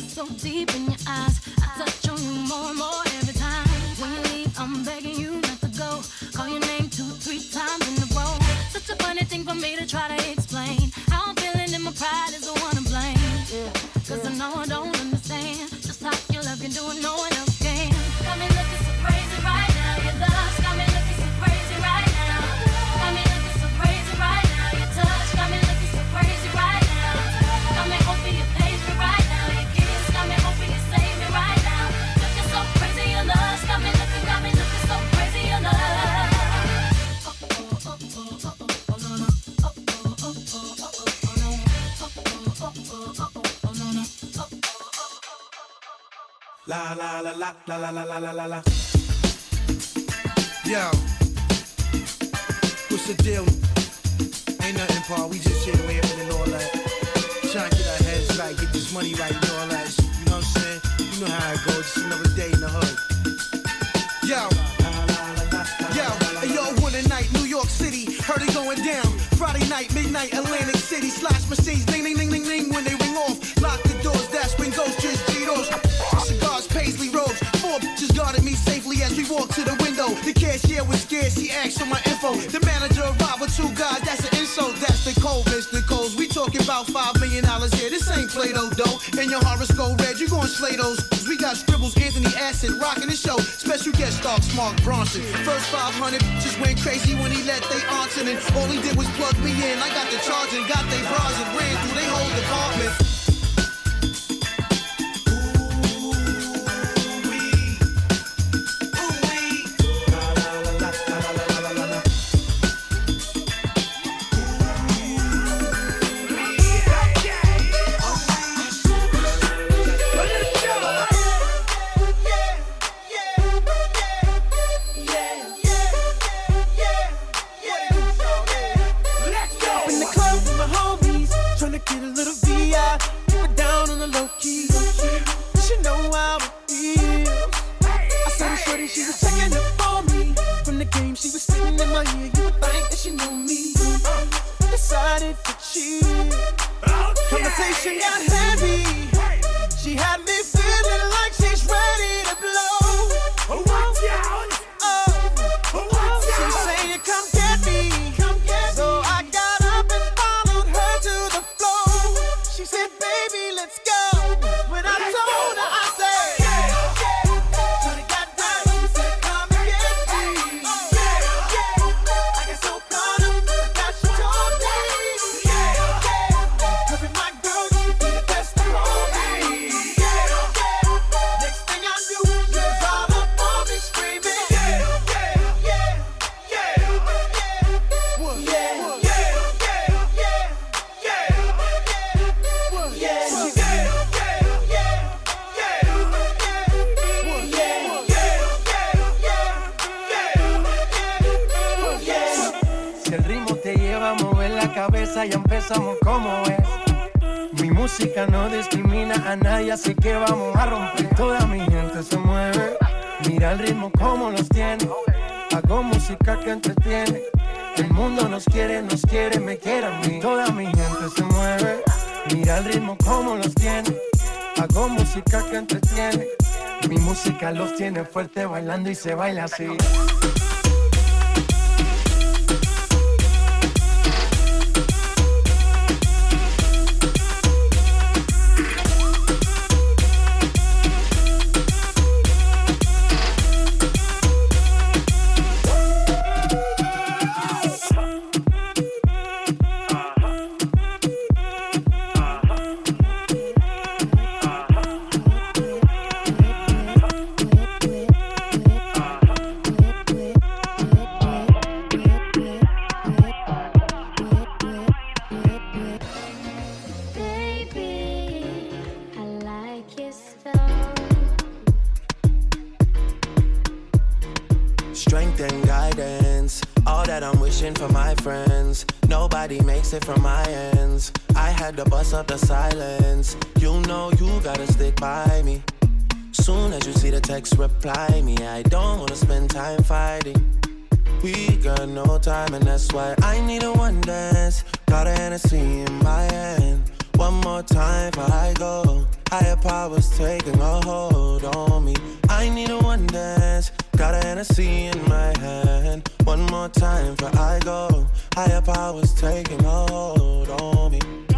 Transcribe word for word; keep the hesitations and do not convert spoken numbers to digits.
is so deep in your eyes. I touch on you more and more every time. When you leave, I'm begging you not to go. Call your name two, three times in a row. Such a funny thing for me to try to explain. How I'm feeling and my pride is the one to blame. Yeah. Cause I know I don't understand just how your love can do it, no one else can. Got me looking so crazy right now. Your love got me looking so crazy right now. Got me looking so crazy right now. Your touch got me looking so crazy right now. Got me hoping you page me right now. Your kiss got me hoping you save me right now. Looking so crazy, your love got me looking, got me looking so crazy, your love. La la la la la la la la la la la. Yo, what's the deal? Ain't nothing, Paul. We just here laughing and all that. Trying to get our heads right, get this money right and all that. You know what I'm saying? You know how it goes. Just another day in the hood. Yo, yo, yo, one night, New York City, heard it going down. Friday night, midnight, Atlantic City, slash machines, ding, ding, ding, ding, ding. When they ring off, lock the doors, that's when ghosts just Cheetos. Cigars, paisley robes, four bitches guarded me safely as we walked to the window. The cashier was scared, she asked for my info. The manager arrived with two guys, that's an insult. That's the cold, Mister Coles. We talking about five million dollars here. This ain't Play-Doh, though. And your horoscope red, you gon' slay those. We got scribbles, Anthony Acid, rocking the show. Special guest stars, Mark Bronson. First five hundred just went crazy when he let they answer. And all he did was plug me in. I got the charge and got they bras and ran through they whole department. Ya empezamos como es. Mi música no discrimina a nadie, así que vamos a romper. Toda mi gente se mueve, mira el ritmo como los tiene. Hago música que entretiene. El mundo nos quiere, nos quiere, me quiere a mí. Toda mi gente se mueve, mira el ritmo como los tiene. Hago música que entretiene. Mi música los tiene fuerte bailando y se baila así. For my friends, nobody makes it from my ends. I had to bust up the silence. You know you gotta stick by me. Soon as you see the text, reply me. I don't wanna spend time fighting. We got no time and that's why I need a one dance. Got a Hennessy in my hand. One more time before I go. Higher powers taking a hold on me. I need a one dance, got a Hennessy in my hand. One more time for I go. Higher powers taking a hold on me.